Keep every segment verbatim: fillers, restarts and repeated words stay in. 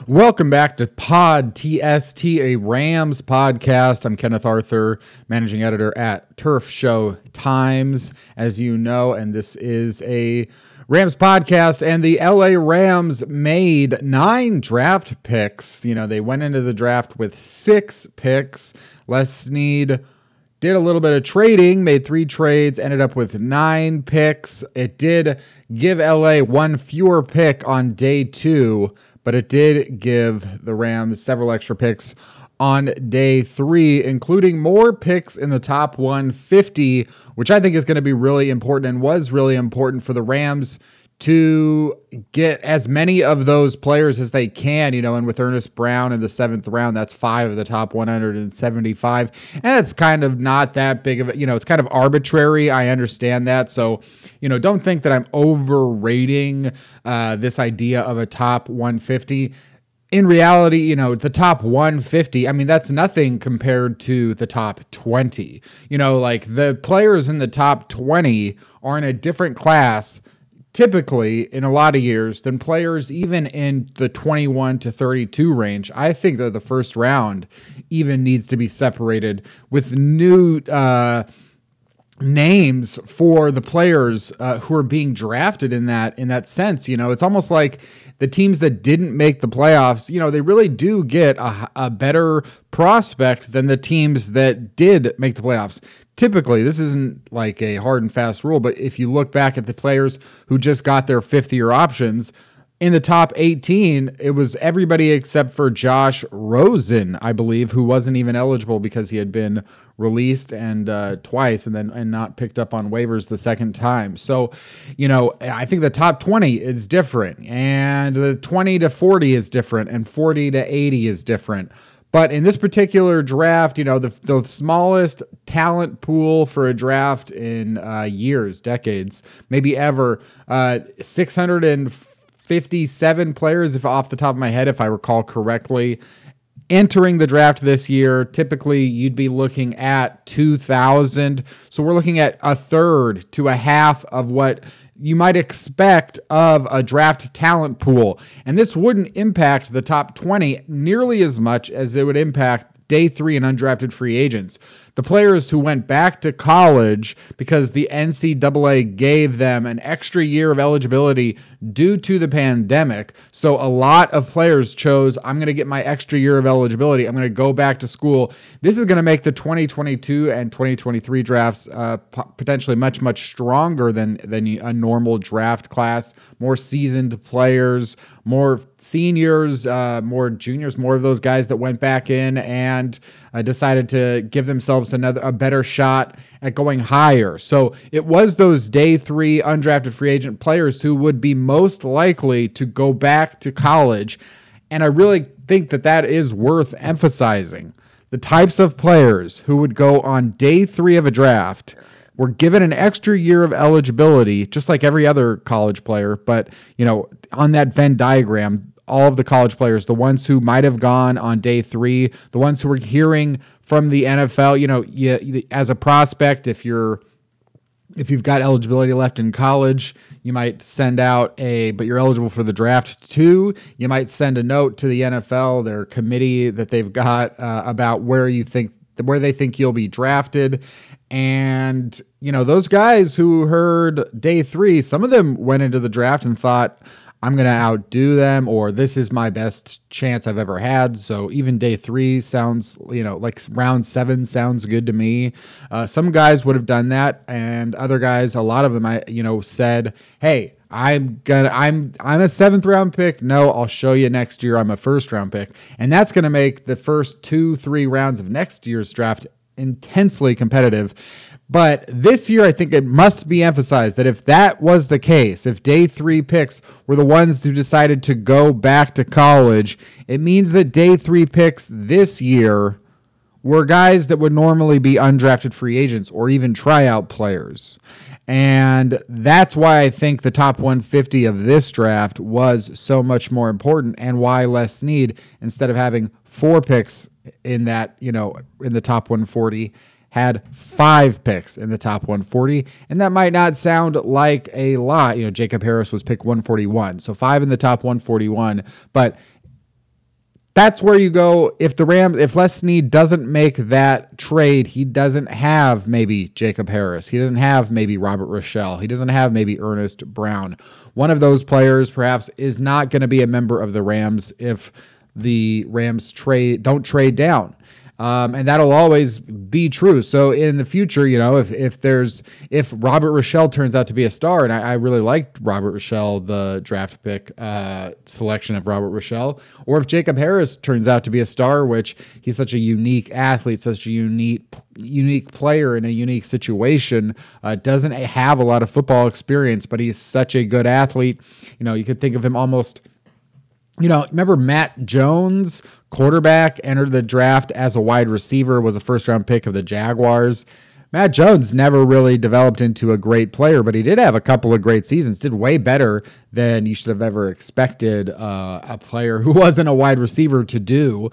Welcome back to Pod T S T, a Rams podcast. I'm Kenneth Arthur, managing editor at Turf Show Times, as you know, and this is a Rams podcast. And the L A Rams made nine draft picks. You know, they went into the draft with six picks. Les Snead did a little bit of trading, made three trades, ended up with nine picks. It did give L A one fewer pick on day two, but it did give the Rams several extra picks on day three, including more picks in the top one fifty, which I think is going to be really important and was really important for the Rams to get as many of those players as they can, you know, and with Ernest Brown in the seventh round, that's five of the top one hundred seventy-five. And it's kind of not that big of a, you know, it's kind of arbitrary. I understand that. So, you know, don't think that I'm overrating uh, this idea of a top one fifty. In reality, you know, the top one fifty, I mean, that's nothing compared to the top twenty. You know, like the players in the top twenty are in a different class typically in a lot of years than players even in the twenty-one to thirty-two range. I think that the first round even needs to be separated with new uh, names for the players uh, who are being drafted in that in that sense. You know, it's almost like the teams that didn't make the playoffs, you know, they really do get a, a better prospect than the teams that did make the playoffs. Typically, this isn't like a hard and fast rule, but if you look back at the players who just got their fifth year options, in the top eighteen, it was everybody except for Josh Rosen, I believe, who wasn't even eligible because he had been released and uh, twice and then and not picked up on waivers the second time. So, you know, I think the top twenty is different, and the twenty to forty is different, and forty to eighty is different. But in this particular draft, you know, the, the smallest talent pool for a draft in uh, years, decades, maybe ever, uh, six hundred fifty-seven players, if off the top of my head, if I recall correctly, entering the draft this year. Typically, you'd be looking at two thousand. So we're looking at a third to a half of what you might expect of a draft talent pool. And this wouldn't impact the top twenty nearly as much as it would impact day three and undrafted free agents. The players who went back to college because the N C double A gave them an extra year of eligibility due to the pandemic. So a lot of players chose, I'm going to get my extra year of eligibility. I'm going to go back to school. This is going to make the twenty twenty-two and twenty twenty-three drafts uh, p- potentially much, much stronger than, than a normal draft class. More seasoned players, more seniors, uh, more juniors, more of those guys that went back in and uh, decided to give themselves another a better shot at going higher. So it was those day three undrafted free agent players who would be most likely to go back to college. And I really think that that is worth emphasizing. The types of players who would go on day three of a draft were given an extra year of eligibility, just like every other college player. But, you know, on that Venn diagram, all of the college players, the ones who might have gone on day three, the ones who were hearing from the N F L, you know, you, as a prospect, if you're, if you've got eligibility left in college, you might send out a, but you're eligible for the draft too. You might send a note to the N F L, their committee that they've got uh, about where you think, where they think you'll be drafted. And, you know, those guys who heard day three, some of them went into the draft and thought, I'm going to outdo them, or this is my best chance I've ever had. So even day three sounds, you know, like round seven sounds good to me. Uh, some guys would have done that, and other guys, a lot of them, I, you know, said, hey, I'm gonna, I'm, I'm a seventh round pick. No, I'll show you next year. I'm a first round pick. And that's going to make the first two, three rounds of next year's draft intensely competitive. But this year, I think it must be emphasized that if that was the case, if day three picks were the ones who decided to go back to college, it means that day three picks this year were guys that would normally be undrafted free agents or even tryout players. And that's why I think the top one fifty of this draft was so much more important, and why Les Snead, instead of having four picks in that, you know, in the top one forty, had five picks in the top one forty. And that might not sound like a lot. You know, Jacob Harris was pick one forty-one. So five in the top one forty-one. But that's where you go. If the Rams, if Les Snead doesn't make that trade, he doesn't have maybe Jacob Harris. He doesn't have maybe Robert Rochelle. He doesn't have maybe Ernest Brown. One of those players perhaps is not going to be a member of the Rams if the Rams trade don't trade down. Um, and that'll always be true. So in the future, you know, if if there's if Robert Rochelle turns out to be a star, and I, I really liked Robert Rochelle, the draft pick uh, selection of Robert Rochelle, or if Jacob Harris turns out to be a star, which he's such a unique athlete, such a unique unique player in a unique situation, uh, doesn't have a lot of football experience, but he's such a good athlete. You know, you could think of him almost. You know, remember Matt Jones, quarterback, entered the draft as a wide receiver, was a first-round pick of the Jaguars. Matt Jones never really developed into a great player, but he did have a couple of great seasons, did way better than you should have ever expected uh, a player who wasn't a wide receiver to do.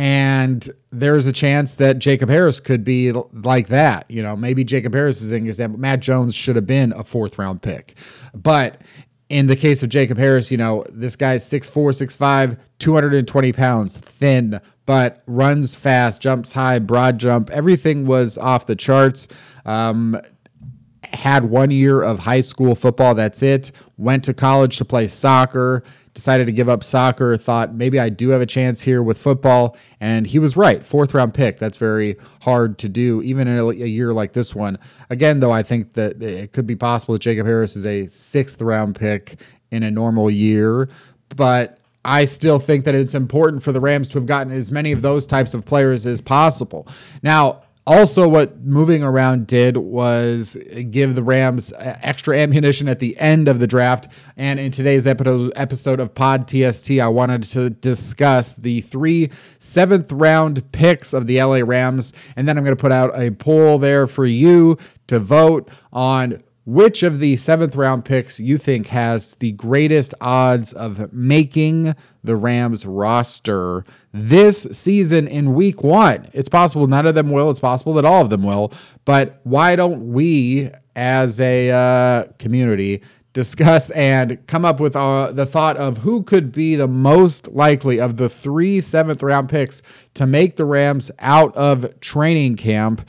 And there's a chance that Jacob Harris could be like that. You know, maybe Jacob Harris is an example. Matt Jones should have been a fourth-round pick. But in the case of Jacob Harris, you know, this guy's six four, six five, two hundred twenty pounds, thin, but runs fast, jumps high, broad jump. Everything was off the charts. Um, had one year of high school football. That's it. Went to college to play soccer. Decided to give up soccer. Thought maybe I do have a chance here with football. And he was right. Fourth round pick. That's very hard to do, even in a, a year like this one. Again, though, I think that it could be possible that Jacob Harris is a sixth round pick in a normal year. But I still think that it's important for the Rams to have gotten as many of those types of players as possible. Now, also, what moving around did was give the Rams extra ammunition at the end of the draft. And in today's episode of Pod T S T, I wanted to discuss the three seventh round picks of the L A Rams. And then I'm going to put out a poll there for you to vote on which of the seventh round picks you think has the greatest odds of making the Rams roster this season in week one. It's possible none of them will. It's possible that all of them will. But why don't we, as a uh, community, discuss and come up with uh, the thought of who could be the most likely of the three seventh round picks to make the Rams out of training camp?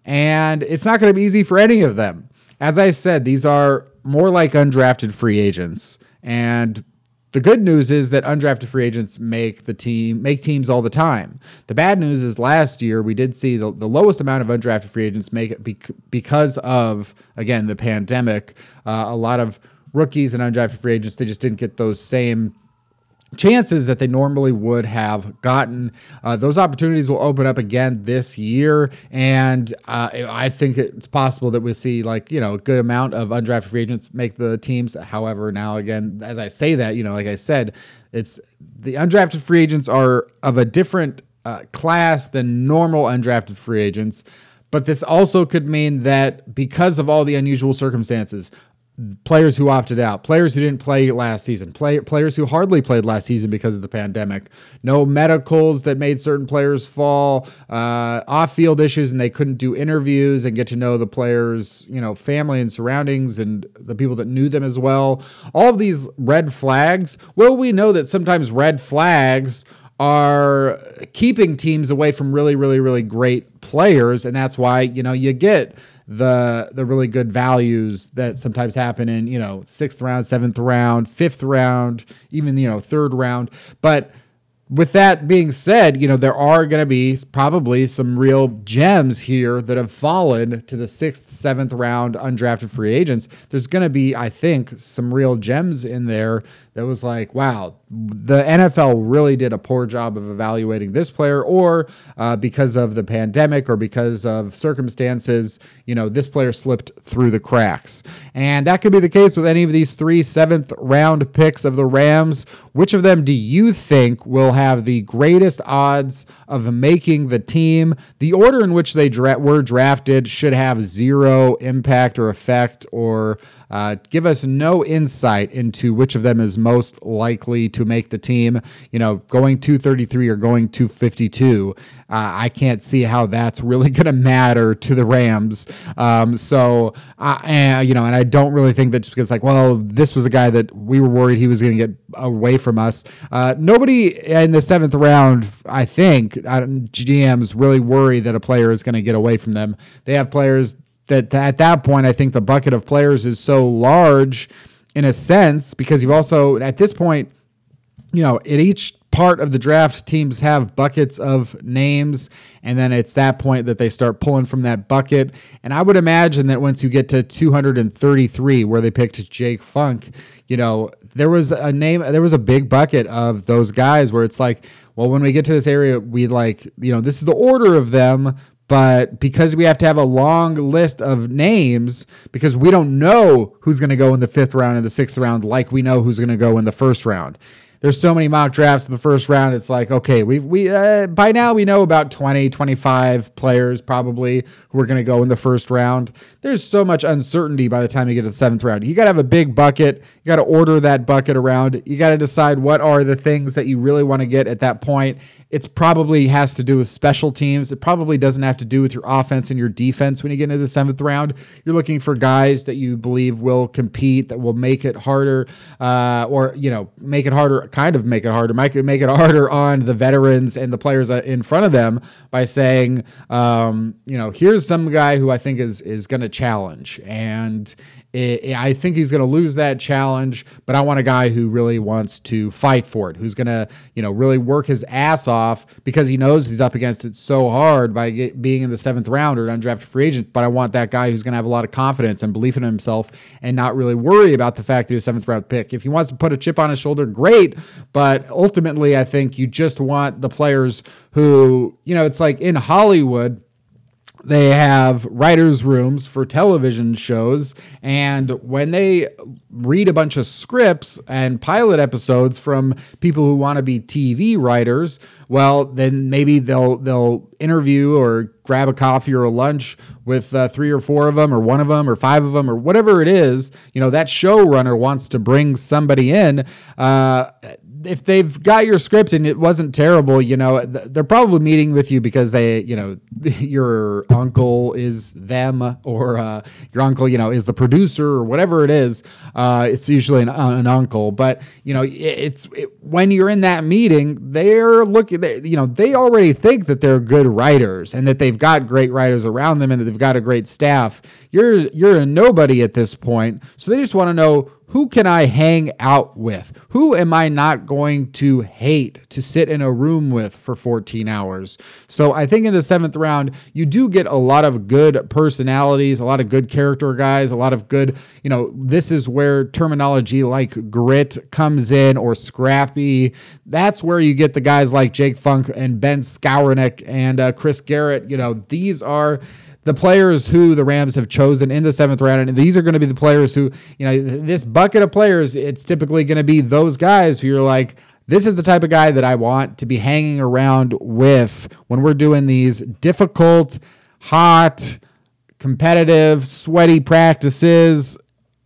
And it's not going to be easy for any of them. As I said, these are more like undrafted free agents. And the good news is that undrafted free agents make the team make teams all the time. The bad news is last year we did see the, the lowest amount of undrafted free agents make it bec- because of, again, the pandemic. Uh, a lot of rookies and undrafted free agents, they just didn't get those same chances that they normally would have gotten. Uh, those opportunities will open up again this year, and uh, I think it's possible that we'll see, like, you know, a good amount of undrafted free agents make the teams. However, now again, as I say that, you know, like I said, it's the undrafted free agents are of a different uh, class than normal undrafted free agents, but this also could mean that because of all the unusual circumstances, players who opted out, players who didn't play last season, play, players who hardly played last season because of the pandemic, no medicals that made certain players fall, uh, off-field issues, and they couldn't do interviews and get to know the players, you know, family and surroundings and the people that knew them as well. All of these red flags. Well, we know that sometimes red flags are keeping teams away from really, really, really great players, and that's why, you know, you get the the really good values that sometimes happen in, you know, sixth round, seventh round, fifth round, even, you know, third round. But with that being said, you know, there are going to be probably some real gems here that have fallen to the sixth, seventh round undrafted free agents. There's going to be, I think, some real gems in there that was like, wow, the N F L really did a poor job of evaluating this player, or uh, because of the pandemic or because of circumstances, you know, this player slipped through the cracks. And that could be the case with any of these three seventh round picks of the Rams. Which of them do you think will have the greatest odds of making the team? The order in which they dra- were drafted should have zero impact or effect, or uh, give us no insight into which of them is most likely to make the team. You know, going two thirty-three or going two fifty-two, uh, I can't see how that's really going to matter to the Rams. Um, so, uh, and, you know, and I don't really think that just because like, well, this was a guy that we were worried he was going to get away from us. Uh, nobody in the seventh round, I think, G Ms really worry that a player is going to get away from them. They have players that at that point, I think the bucket of players is so large in a sense, because you've also, at this point, you know, at each part of the draft, teams have buckets of names, and then it's that point that they start pulling from that bucket. And I would imagine that once you get to two thirty-three, where they picked Jake Funk, you know, there was a name, there was a big bucket of those guys where it's like, well, when we get to this area, we like, you know, this is the order of them, but because we have to have a long list of names, because we don't know who's going to go in the fifth round and the sixth round, like we know who's going to go in the first round. There's so many mock drafts in the first round. It's like, okay, we we uh, by now we know about twenty, twenty-five players probably who are going to go in the first round. There's so much uncertainty by the time you get to the seventh round. You got to have a big bucket. You got to order that bucket around. You got to decide what are the things that you really want to get at that point. It's probably has to do with special teams. It probably doesn't have to do with your offense and your defense when you get into the seventh round. You're looking for guys that you believe will compete, that will make it harder, uh, or, you know, make it harder, kind of make it harder, might make it harder on the veterans and the players in front of them by saying, um, you know, here's some guy who I think is, is going to challenge. And it, it, I think he's going to lose that challenge, but I want a guy who really wants to fight for it, who's going to, you know, really work his ass off because he knows he's up against it so hard by get, being in the seventh round or an undrafted free agent. But I want that guy who's going to have a lot of confidence and belief in himself and not really worry about the fact that he's a seventh round pick. If he wants to put a chip on his shoulder, great. But ultimately, I think you just want the players who, you know, it's like in Hollywood, they have writers' rooms for television shows, and when they read a bunch of scripts and pilot episodes from people who want to be T V writers, well, then maybe they'll they'll interview or grab a coffee or a lunch with uh, three or four of them or one of them or five of them or whatever it is. You know, that showrunner wants to bring somebody in. Uh, if they've got your script and it wasn't terrible, you know, they're probably meeting with you because they, you know, your uncle is them or uh, your uncle, you know, is the producer or whatever it is. Uh, it's usually an, an uncle, but you know, it, it's it, when you're in that meeting, they're looking, they, you know, they already think that they're good writers and that they've got great writers around them and that they've got a great staff. You're, you're a nobody at this point. So they just want to know, who can I hang out with? Who am I not going to hate to sit in a room with for fourteen hours? So I think in the seventh round, you do get a lot of good personalities, a lot of good character guys, a lot of good, you know, this is where terminology like grit comes in or scrappy. That's where you get the guys like Jake Funk and Ben Skowronek and uh, Chris Garrett. You know, these are the players who the Rams have chosen in the seventh round, and these are going to be the players who, you know, this bucket of players, it's typically going to be those guys who you're like, this is the type of guy that I want to be hanging around with when we're doing these difficult, hot, competitive, sweaty practices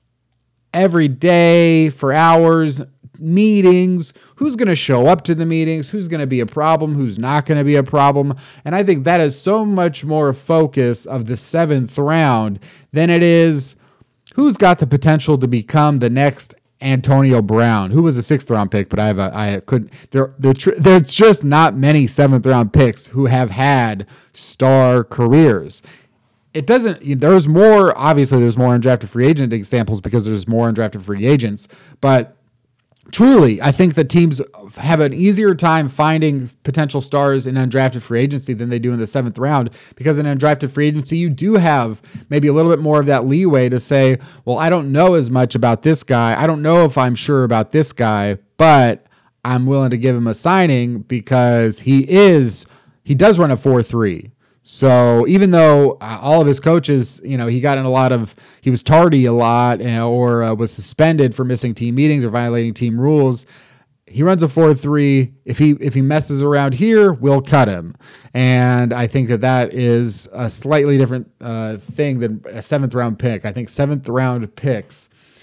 every day for hours, meetings, who's going to show up to the meetings, who's going to be a problem, who's not going to be a problem. And I think that is so much more focus of the seventh round than it is who's got the potential to become the next Antonio Brown, who was a sixth round pick, but I have a, I could there there there's just not many seventh round picks who have had star careers. It doesn't, there's more, obviously there's more undrafted free agent examples because there's more undrafted free agents, but truly, I think that teams have an easier time finding potential stars in undrafted free agency than they do in the seventh round, because in undrafted free agency, you do have maybe a little bit more of that leeway to say, well, I don't know as much about this guy. I don't know if I'm sure about this guy, but I'm willing to give him a signing because he is, he does run a four three. So even though uh, all of his coaches, you know, he got in a lot of, he was tardy a lot, you know, or uh, was suspended for missing team meetings or violating team rules, he runs a four three. If he if he messes around here, we'll cut him. And I think that that is a slightly different uh, thing than a seventh round pick. I think seventh round picks,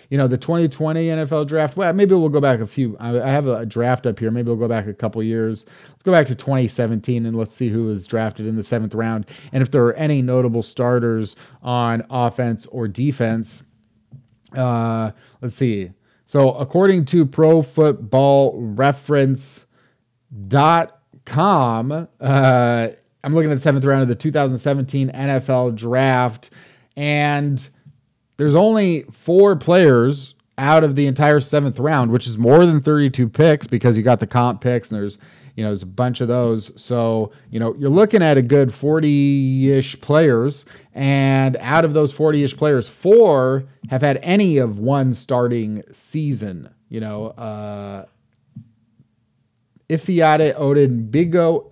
you know, the twenty twenty N F L draft, well, maybe we'll go back a few. I, I have a draft up here. Maybe we'll go back a couple years. Let's go back to twenty seventeen and let's see who was drafted in the seventh round and if there are any notable starters on offense or defense. Uh, let's see. So according to Pro Football Reference dot com, uh, I'm looking at the seventh round of the two thousand seventeen N F L draft, and there's only four players out of the entire seventh round, which is more than thirty-two picks because you got the comp picks and there's, you know, there's a bunch of those. So, you know, you're looking at a good forty-ish players, and out of those forty-ish players, four have had any of one starting season. You know, uh, Ifeadi Odenigbo,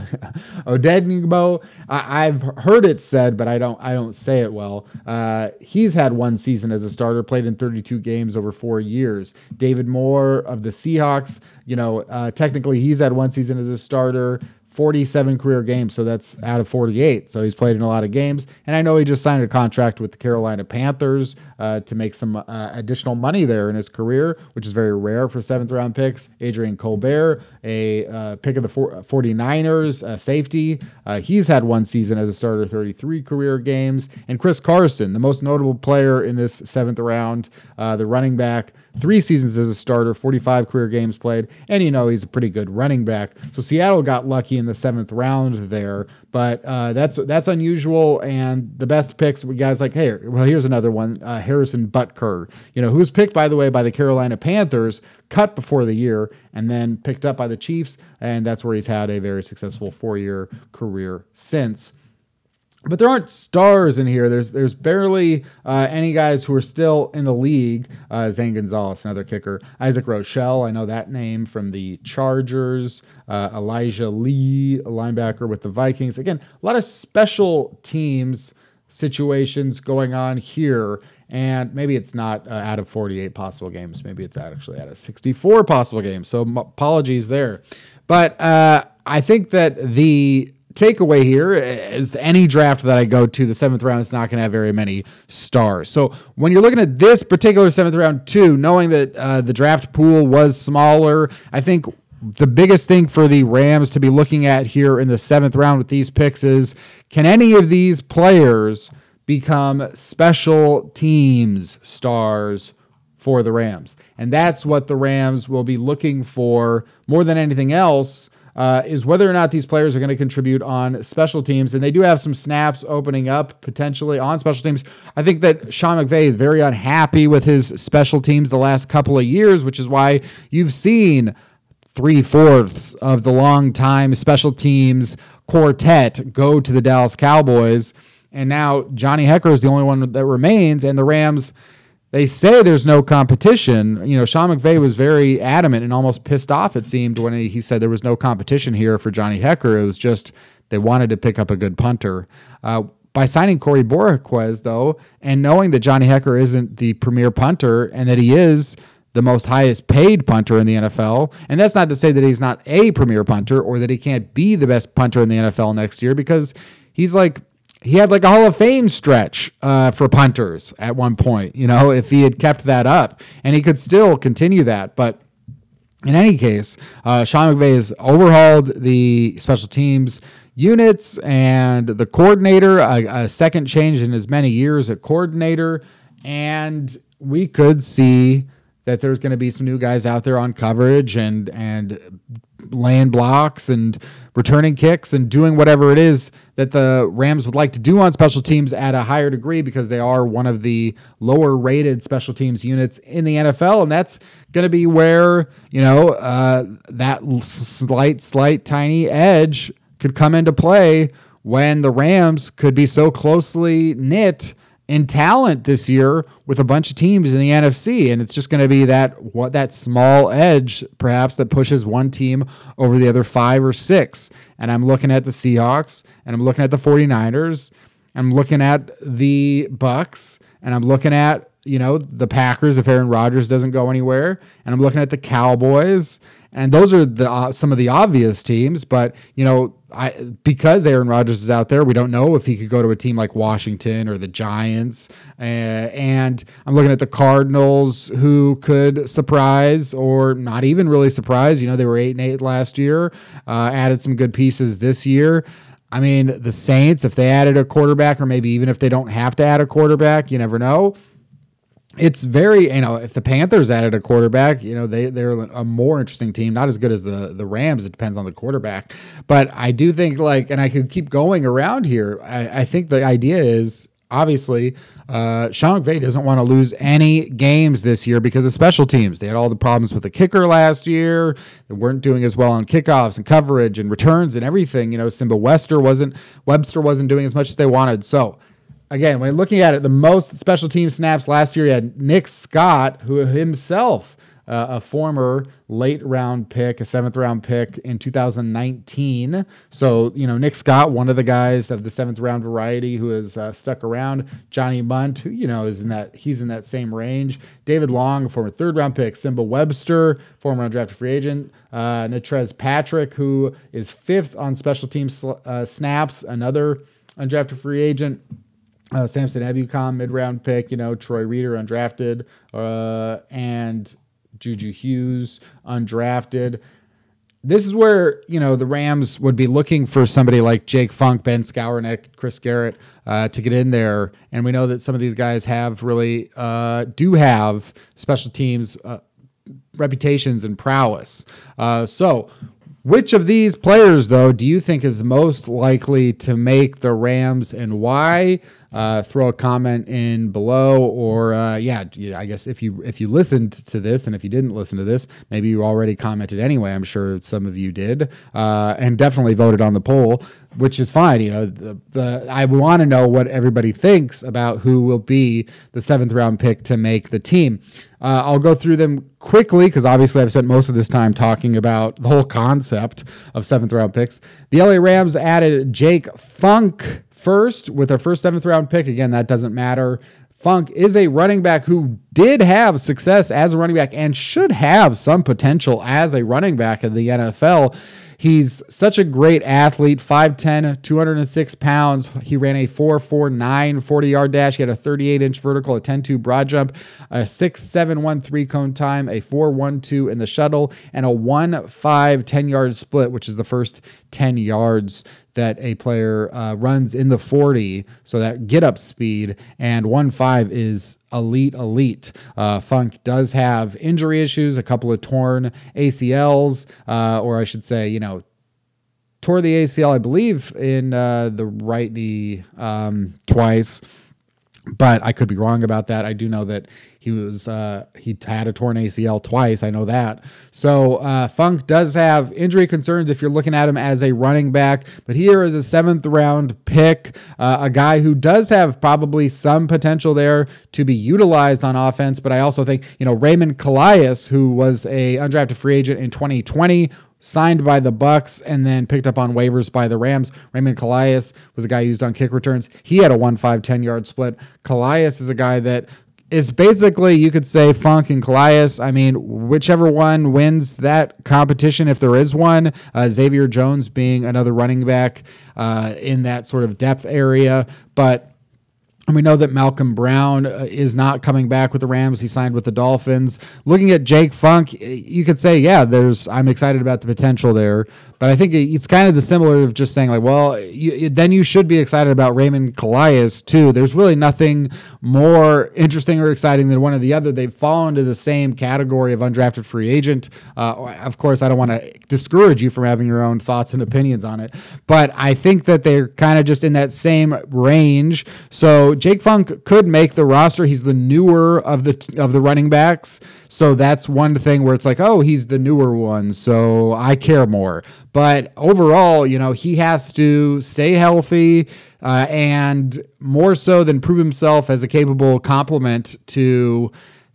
Odenigbo. I've heard it said, but I don't. I don't say it well. Uh, he's had one season as a starter, played in thirty-two games over four years. David Moore of the Seahawks. You know, uh, technically he's had one season as a starter, forty-seven career games, so that's out of forty-eight. So he's played in a lot of games. And I know he just signed a contract with the Carolina Panthers uh, to make some uh, additional money there in his career, which is very rare for seventh round picks. Adrian Colbert, a uh, pick of the 49ers, uh, safety. Uh, he's had one season as a starter, thirty-three career games. And Chris Carson, the most notable player in this seventh round, uh, the running back, three seasons as a starter, forty-five career games played, and you know he's a pretty good running back. So Seattle got lucky in the seventh round there, but uh, that's that's unusual. And the best picks were guys like, hey, well, here's another one, uh, Harrison Butker, you know, who was picked, by the way, by the Carolina Panthers, cut before the year, and then picked up by the Chiefs, and that's where he's had a very successful four-year career since. But there aren't stars in here. There's there's barely uh, any guys who are still in the league. Uh, Zane Gonzalez, another kicker. Isaac Rochelle, I know that name from the Chargers. Uh, Elijah Lee, a linebacker with the Vikings. Again, a lot of special teams situations going on here. And maybe it's not uh, out of forty-eight possible games. Maybe it's actually out of sixty-four possible games. So m- apologies there. But uh, I think that the takeaway here is any draft that I go to, the seventh round is not going to have very many stars. So when you're looking at this particular seventh round too, knowing that uh, the draft pool was smaller, I think the biggest thing for the Rams to be looking at here in the seventh round with these picks is, can any of these players become special teams stars for the Rams? And that's what the Rams will be looking for more than anything else. Uh, is whether or not these players are going to contribute on special teams. And they do have some snaps opening up potentially on special teams. I think that Sean McVay is very unhappy with his special teams the last couple of years, which is why you've seen three-fourths of the long-time special teams quartet go to the Dallas Cowboys. And now Johnny Hekker is the only one that remains, and the Rams, they say there's no competition. You know, Sean McVay was very adamant and almost pissed off, it seemed, when he said there was no competition here for Johnny Hekker. It was just they wanted to pick up a good punter. Uh, by signing Corey Bojorquez, though, and knowing that Johnny Hekker isn't the premier punter and that he is the most highest paid punter in the N F L, and that's not to say that he's not a premier punter or that he can't be the best punter in the N F L next year, because he's like, he had like a Hall of Fame stretch uh, for punters at one point, you know, if he had kept that up, and he could still continue that. But in any case, uh, Sean McVay has overhauled the special teams units and the coordinator, a, a second change in as many years at coordinator, and we could see that there's going to be some new guys out there on coverage and and laying blocks and returning kicks and doing whatever it is that the Rams would like to do on special teams at a higher degree, because they are one of the lower rated special teams units in the N F L. And that's going to be where, you know, uh, that slight, slight, tiny edge could come into play when the Rams could be so closely knit in talent this year with a bunch of teams in the N F C. And it's just going to be that what that small edge perhaps that pushes one team over the other five or six. And I'm looking at the Seahawks, and I'm looking at the 49ers, I'm looking at the Bucks, and I'm looking at, you know, the Packers if Aaron Rodgers doesn't go anywhere, and I'm looking at the Cowboys. And those are the uh, some of the obvious teams, but, you know, I because Aaron Rodgers is out there, we don't know if he could go to a team like Washington or the Giants. Uh, and I'm looking at the Cardinals, who could surprise or not even really surprise. You know, they were eight and eight last year, uh, added some good pieces this year. I mean, the Saints, if they added a quarterback, or maybe even if they don't have to add a quarterback, you never know. It's very, you know, if the Panthers added a quarterback, you know, they, they're a more interesting team, not as good as the, the Rams. It depends on the quarterback. But I do think, like, and I could keep going around here. I, I think the idea is, obviously, uh, Sean McVay doesn't want to lose any games this year because of special teams. They had all the problems with the kicker last year. They weren't doing as well on kickoffs and coverage and returns and everything. You know, Simba Webster wasn't, Webster wasn't doing as much as they wanted. So, again, when looking at it, the most special team snaps last year, you had Nick Scott, who himself, uh, a former late round pick, a seventh round pick in two thousand nineteen. So, you know, Nick Scott, one of the guys of the seventh round variety who has uh, stuck around. Johnny Munt, who, you know, is in that, he's in that same range. David Long, former third round pick. Simba Webster, former undrafted free agent. Uh, Natrez Patrick, who is fifth on special team sl- uh, snaps, another undrafted free agent. Uh, Samson Ebukam, mid-round pick, you know, Troy Reader, undrafted, uh, and Juju Hughes, undrafted. This is where, you know, the Rams would be looking for somebody like Jake Funk, Ben Skowronek, Chris Garrett uh, to get in there. And we know that some of these guys have really, uh, do have special teams uh, reputations and prowess. Uh, so which of these players, though, do you think is most likely to make the Rams, and why? Uh, throw a comment in below, or uh, yeah, I guess if you if you listened to this, and if you didn't listen to this, maybe you already commented anyway. I'm sure some of you did, uh, and definitely voted on the poll, which is fine. You know, the, the I want to know what everybody thinks about who will be the seventh round pick to make the team. Uh, I'll go through them quickly because obviously I've spent most of this time talking about the whole concept of seventh round picks. The L A Rams added Jake Funk first with their first seventh round pick. Again, that doesn't matter. Funk is a running back who did have success as a running back and should have some potential as a running back in the N F L. He's such a great athlete, five ten, two hundred six pounds. He ran a four four nine forty-yard dash. He had a thirty-eight inch vertical, a ten two broad jump, a six seven one three cone time, a four one two in the shuttle, and a one five ten-yard split, which is the first ten yards that a player uh, runs in the forty, so that get-up speed, and one five is elite, elite. Uh, Funk does have injury issues, a couple of torn A C Ls, uh, or I should say, you know, tore the A C L, I believe, in uh, the right knee um, twice, but I could be wrong about that. I do know that he was uh, he had a torn A C L twice. I know that. So uh, Funk does have injury concerns if you're looking at him as a running back. But here is a seventh round pick, uh, a guy who does have probably some potential there to be utilized on offense. But I also think, you know, Raymond Calais, who was a undrafted free agent in twenty twenty, signed by the Bucks and then picked up on waivers by the Rams. Raymond Calais was a guy used on kick returns. He had a one five ten-yard split. Calais is a guy that is basically, you could say, Funk and Calais. I mean, whichever one wins that competition, if there is one, uh, Xavier Jones being another running back uh, in that sort of depth area. But and we know that Malcolm Brown uh, is not coming back with the Rams. He signed with the Dolphins. Looking at Jake Funk, you could say, yeah, there's. I'm excited about the potential there. But I think it's kind of the similar of just saying, like, well, you, then you should be excited about Raymond Calais, too. There's really nothing more interesting or exciting than one or the other. They've fallen into the same category of undrafted free agent. Uh, of course, I don't want to discourage you from having your own thoughts and opinions on it. But I think that they're kind of just in that same range. So Jake Funk could make the roster. He's the newer of the of the running backs. So that's one thing where it's like, oh, he's the newer one, so I care more. But overall, you know, he has to stay healthy uh, and more so than prove himself as a capable complement to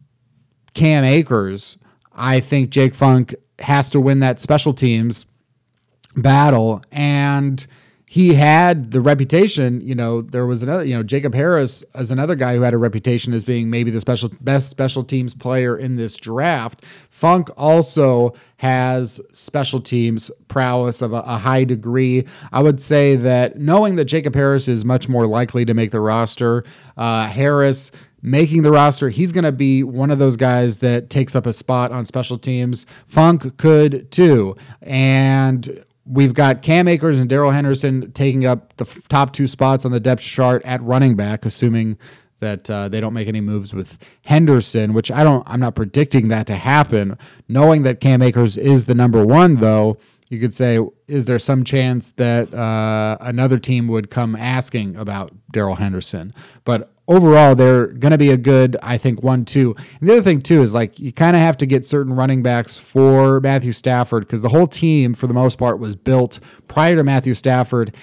Cam Akers. I think Jake Funk has to win that special teams battle, and he had the reputation, you know, there was another, you know, Jacob Harris as another guy who had a reputation as being maybe the special best special teams player in this draft. Funk also has special teams prowess of a, a high degree. I would say that knowing that Jacob Harris is much more likely to make the roster, uh, Harris making the roster, he's going to be one of those guys that takes up a spot on special teams. Funk could too. And we've got Cam Akers and Darrell Henderson taking up the f- top two spots on the depth chart at running back, assuming that uh, they don't make any moves with Henderson, which I don't, I'm not predicting that to happen. Knowing that Cam Akers is the number one, though, you could say, is there some chance that uh, another team would come asking about Darrell Henderson? But overall, they're going to be a good, I think, one, two. And the other thing, too, is like you kind of have to get certain running backs for Matthew Stafford because the whole team, for the most part, was built prior to Matthew Stafford.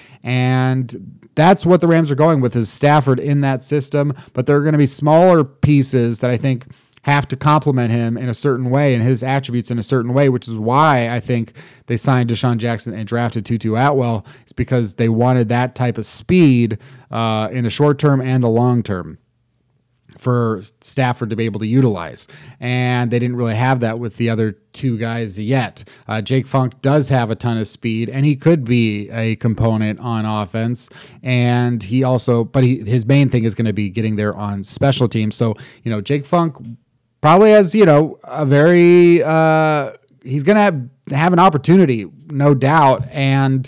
And that's what the Rams are going with is Stafford in that system. But there are going to be smaller pieces that I think have to complement him in a certain way and his attributes in a certain way, which is why I think they signed Deshaun Jackson and drafted Tutu Atwell. It's because they wanted that type of speed uh, in the short term and the long term for Stafford to be able to utilize. And they didn't really have that with the other two guys yet. Uh, Jake Funk does have a ton of speed, and he could be a component on offense. And he also, but he, his main thing is going to be getting there on special teams. So, you know, Jake Funk probably has, you know, a very, uh, he's going to have, have an opportunity, no doubt. And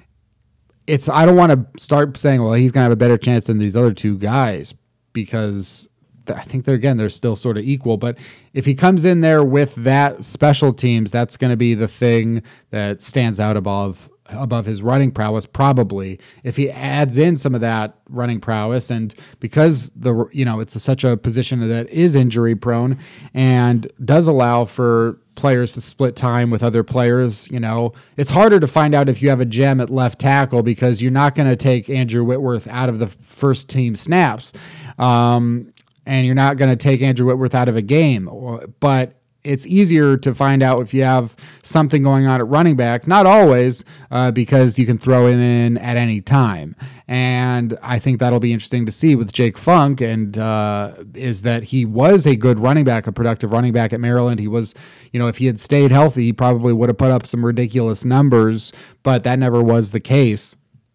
it's, I don't want to start saying, well, he's going to have a better chance than these other two guys because I think they're, again, they're still sort of equal. But if he comes in there with that special teams, that's going to be the thing that stands out above above his running prowess, probably. If he adds in some of that running prowess, and because the you know it's a, such a position that is injury prone and does allow for players to split time with other players, you know, it's harder to find out if you have a gem at left tackle because you're not going to take Andrew Whitworth out of the first team snaps. Um, and you're not going to take Andrew Whitworth out of a game, but it's easier to find out if you have something going on at running back. Not always, uh, because you can throw him in at any time. And I think that'll be interesting to see with Jake Funk, and uh, is that he was a good running back, a productive running back at Maryland. He was, you know, if he had stayed healthy, he probably would have put up some ridiculous numbers, but that never was the case.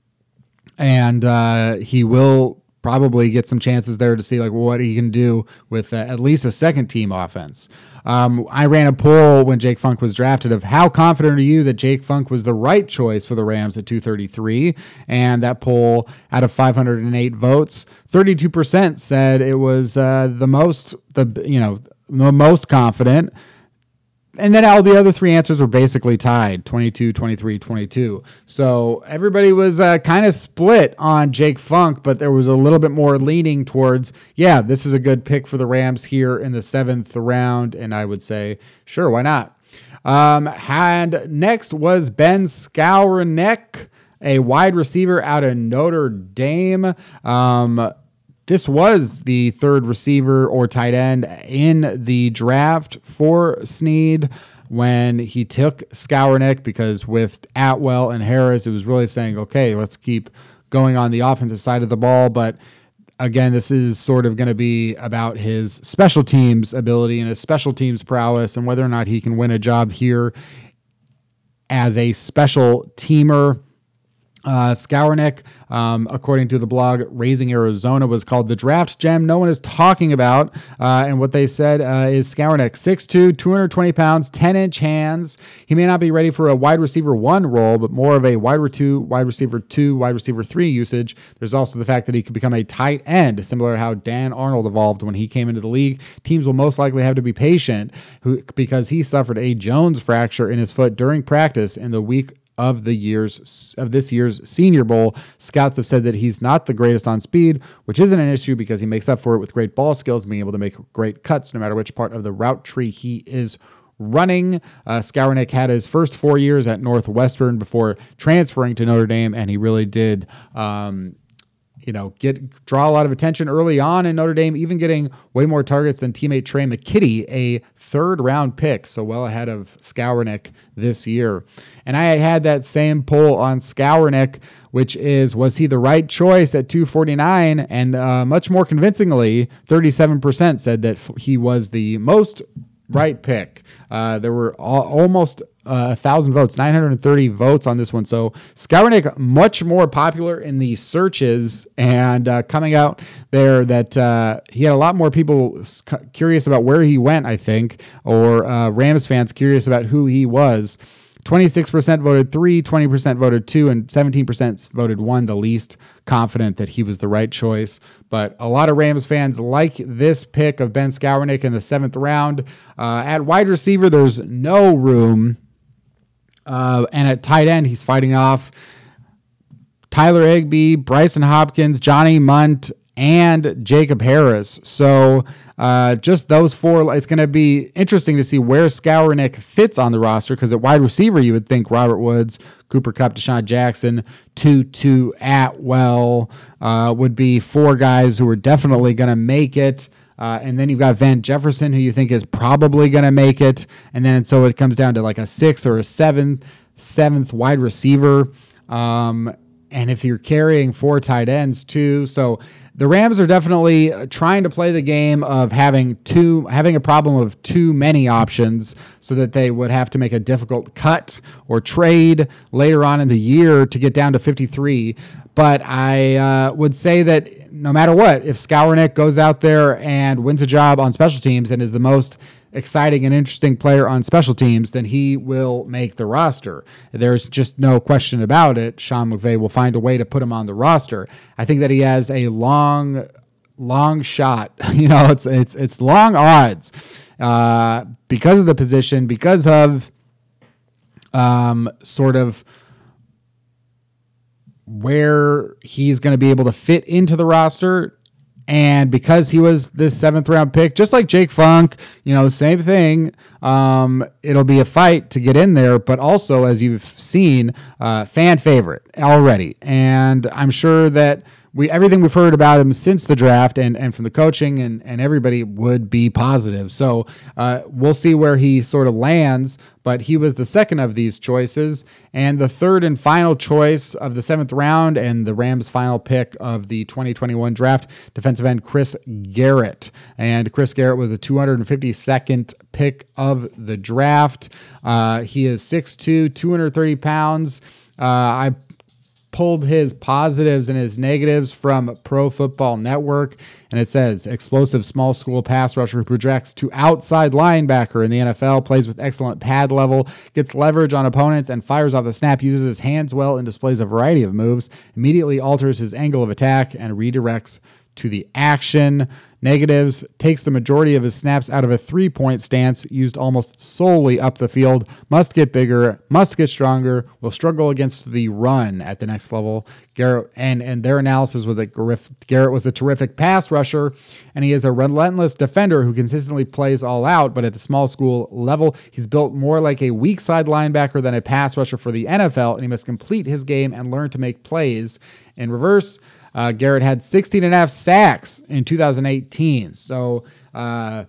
And uh, he will probably get some chances there to see like what he can do with uh, at least a second team offense. Um, I ran a poll when Jake Funk was drafted of how confident are you that Jake Funk was the right choice for the Rams at two thirty-three, and that poll out of five hundred eight votes, thirty-two percent said it was uh, the most the you know the most confident. And then all the other three answers were basically tied, twenty-two, twenty-three, twenty-two. So everybody was uh, kind of split on Jake Funk, but there was a little bit more leaning towards, yeah, this is a good pick for the Rams here in the seventh round. And I would say, sure, why not? Um, and next was Ben Skowronek, a wide receiver out of Notre Dame. Um, This was the third receiver or tight end in the draft for Snead when he took Skowronek, because with Atwell and Harris, it was really saying, okay, let's keep going on the offensive side of the ball. But again, this is sort of going to be about his special teams ability and his special teams prowess and whether or not he can win a job here as a special teamer. Uh, Skowronek, um, according to the blog Raising Arizona, was called the draft gem no one is talking about. Uh, and what they said uh, is Skowronek, six two, two hundred twenty pounds, ten-inch hands. He may not be ready for a wide receiver one role, but more of a wide receiver two, wide receiver two, wide receiver three usage. There's also the fact that he could become a tight end, similar to how Dan Arnold evolved when he came into the league. Teams will most likely have to be patient who, because he suffered a Jones fracture in his foot during practice in the week of the years of this year's Senior Bowl. Scouts have said that he's not the greatest on speed, which isn't an issue because he makes up for it with great ball skills and being able to make great cuts no matter which part of the route tree he is running. Uh, Skowronek had his first four years at Northwestern before transferring to Notre Dame, and he really did um, you know, get draw a lot of attention early on in Notre Dame, even getting way more targets than teammate Trey McKitty, a third round pick, so well ahead of Skowronek this year. And I had that same poll on Skowronek, which is, was he the right choice at two forty-nine? And uh, much more convincingly, thirty-seven percent said that he was the most right pick. Uh, there were all, almost uh, a thousand votes, nine hundred thirty votes on this one. So Skowronek much more popular in the searches, and uh, coming out there that uh, he had a lot more people curious about where he went, I think, or uh, Rams fans curious about who he was. twenty-six percent voted three, twenty percent voted two, and seventeen percent voted one, the least confident that he was the right choice. But a lot of Rams fans like this pick of Ben Skowronek in the seventh round. Uh, at wide receiver, there's no room. Uh, and at tight end, he's fighting off Tyler Higbee, Bryson Hopkins, Johnny Munt, and Jacob Harris. So uh, just those four, it's going to be interesting to see where Skowronek fits on the roster, because at wide receiver, you would think Robert Woods, Cooper Kupp, Deshaun Jackson, Tutu Atwell uh, would be four guys who are definitely going to make it. Uh, and then you've got Van Jefferson, who you think is probably going to make it. And then so it comes down to like a sixth or a seventh, seventh wide receiver. Um, and if you're carrying four tight ends too. So the Rams are definitely trying to play the game of having two, having a problem of too many options, so that they would have to make a difficult cut or trade later on in the year to get down to fifty-three. But I uh, would say that no matter what, if Skowronek goes out there and wins a job on special teams and is the most exciting and interesting player on special teams, then he will make the roster. There's just no question about it. Sean McVay will find a way to put him on the roster. I think that he has a long, long shot. You know, it's it's it's long odds uh, because of the position, because of um, sort of where he's going to be able to fit into the roster. And because he was this seventh round pick, just like Jake Funk, you know, same thing. Um, it'll be a fight to get in there, but also, as you've seen, uh, fan favorite already. And I'm sure that we everything we've heard about him since the draft and, and from the coaching and, and everybody would be positive. So uh, we'll see where he sort of lands, but he was the second of these choices. And the third and final choice of the seventh round and the Rams' final pick of the twenty twenty-one draft, defensive end Chris Garrett. And Chris Garrett was the two hundred fifty-second pick of the draft. Uh, he is six two, two hundred thirty pounds. Uh, I pulled his positives and his negatives from Pro Football Network, and it says explosive small school pass rusher who projects to outside linebacker in the N F L, plays with excellent pad level, gets leverage on opponents, and fires off the snap, uses his hands well, and displays a variety of moves, immediately alters his angle of attack, and redirects to the action. Negatives, takes the majority of his snaps out of a three-point stance, used almost solely up the field, must get bigger, must get stronger, will struggle against the run at the next level. Garrett and, and their analysis was that Garrett was a terrific pass rusher, and he is a relentless defender who consistently plays all out, but at the small school level, he's built more like a weak side linebacker than a pass rusher for the N F L, and he must complete his game and learn to make plays. In reverse, Uh, Garrett had sixteen and a half sacks in two thousand eighteen. So uh,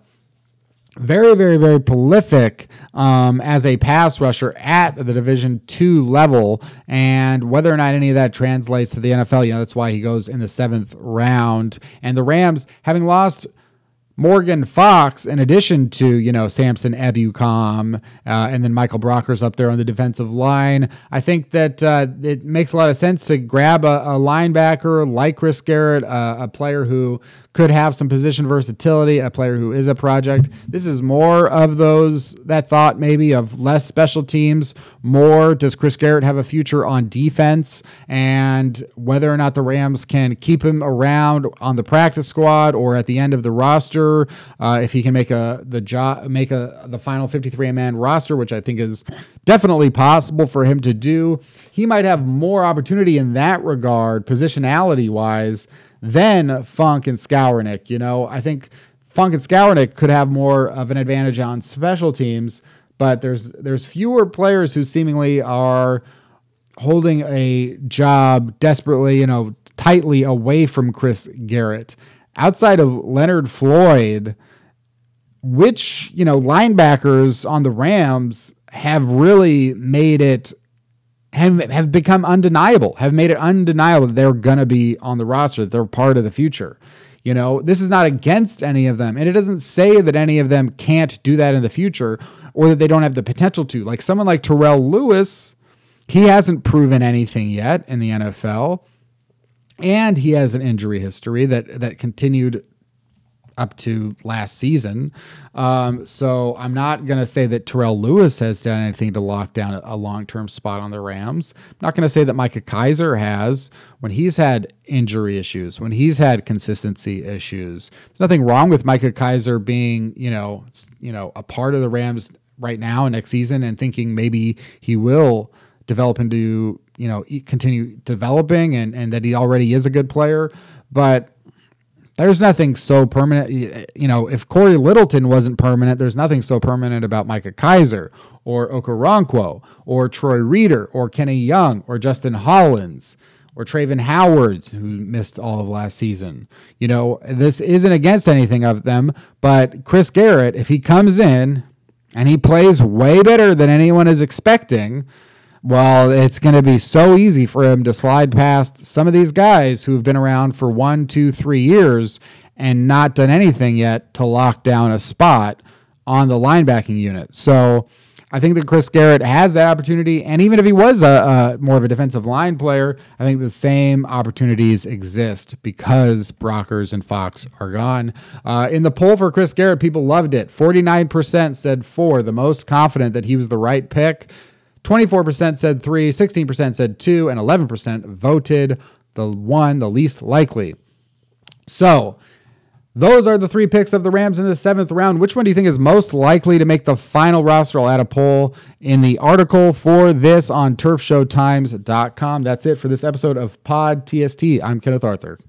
very, very, very prolific um, as a pass rusher at the Division two level. And whether or not any of that translates to the N F L, you know, that's why he goes in the seventh round. And the Rams, having lost Morgan Fox, in addition to, you know, Samson Ebukam, uh, and then Michael Brockers up there on the defensive line, I think that uh, it makes a lot of sense to grab a, a linebacker like Chris Garrett, uh, a player who could have some position versatility, a player who is a project. This is more of those, that thought maybe of less special teams, more does Chris Garrett have a future on defense, and whether or not the Rams can keep him around on the practice squad or at the end of the roster, uh, if he can make a the job, make a the final fifty-three man roster, which I think is definitely possible for him to do. He might have more opportunity in that regard, positionality wise, than Funk and Skowronek. You know, I think Funk and Skowronek could have more of an advantage on special teams, but there's there's fewer players who seemingly are holding a job desperately, you know, tightly away from Chris Garrett. Outside of Leonard Floyd, which, you know, linebackers on the Rams have really made it, have, have become undeniable, have made it undeniable that they're going to be on the roster, that they're part of the future. You know, this is not against any of them, and it doesn't say that any of them can't do that in the future or that they don't have the potential to. Like someone like Terrell Lewis, he hasn't proven anything yet in the N F L, and he has an injury history that that continued up to last season. Um, so I'm not going to say that Terrell Lewis has done anything to lock down a long-term spot on the Rams. I'm not going to say that Micah Kiser has when he's had injury issues, when he's had consistency issues. There's nothing wrong with Micah Kiser being, you know, you know, a part of the Rams right now and next season and thinking maybe he will develop into, you know, continue developing and, and that he already is a good player. But there's nothing so permanent. You know, if Corey Littleton wasn't permanent, there's nothing so permanent about Micah Kiser or Okoronkwo or Troy Reeder or Kenny Young or Justin Hollins or Traven Howard, who missed all of last season. You know, this isn't against anything of them, but Chris Garrett, if he comes in and he plays way better than anyone is expecting, well, it's going to be so easy for him to slide past some of these guys who've been around for one, two, three years and not done anything yet to lock down a spot on the linebacking unit. So I think that Chris Garrett has that opportunity. And even if he was a, a more of a defensive line player, I think the same opportunities exist because Brockers and Fox are gone. Uh, in the poll for Chris Garrett, people loved it. forty-nine percent said four, the most confident that he was the right pick. twenty-four percent said three, sixteen percent said two, and eleven percent voted the one, the least likely. So those are the three picks of the Rams in the seventh round. Which one do you think is most likely to make the final roster? I'll add a poll in the article for this on turf show times dot com. That's it for this episode of Pod T S T. I'm Kenneth Arthur.